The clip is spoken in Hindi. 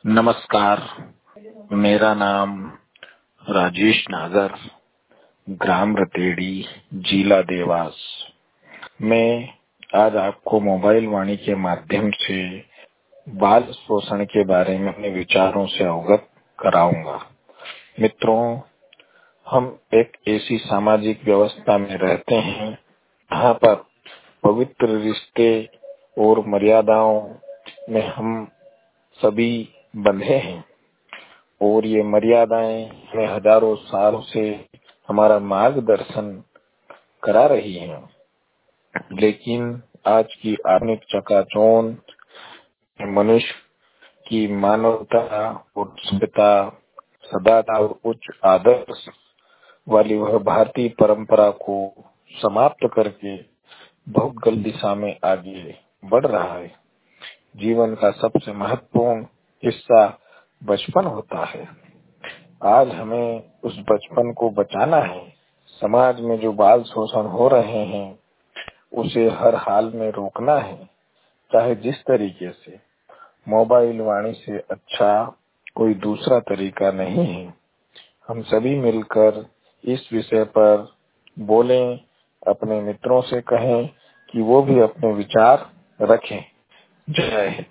नमस्कार। मेरा नाम राजेश नागर, ग्राम रतेड़ी, जिला देवास। मैं आज आपको मोबाइल वाणी के माध्यम से बाल शोषण के बारे में अपने विचारों से अवगत कराऊंगा। मित्रों, हम एक ऐसी सामाजिक व्यवस्था में रहते हैं जहाँ पर पवित्र रिश्ते और मर्यादाओं में हम सभी बंधे हैं और ये मर्यादाएं हमें हजारों सालों से हमारा मार्गदर्शन करा रही हैं। लेकिन आज की आधुनिक चकाचौंध मनुष्य की मानवता और सभ्यता, सदाचार और उच्च आदर्श वाली वह भारतीय परंपरा को समाप्त करके बहुत गलत दिशा में आगे बढ़ रहा है। जीवन का सबसे महत्वपूर्ण हिस्सा बचपन होता है। आज हमें उस बचपन को बचाना है। समाज में जो बाल शोषण हो रहे हैं उसे हर हाल में रोकना है, चाहे जिस तरीके से। मोबाइल वाणी से अच्छा कोई दूसरा तरीका नहीं है। हम सभी मिलकर इस विषय पर बोलें, अपने मित्रों से कहें कि वो भी अपने विचार रखें। जय हिंद।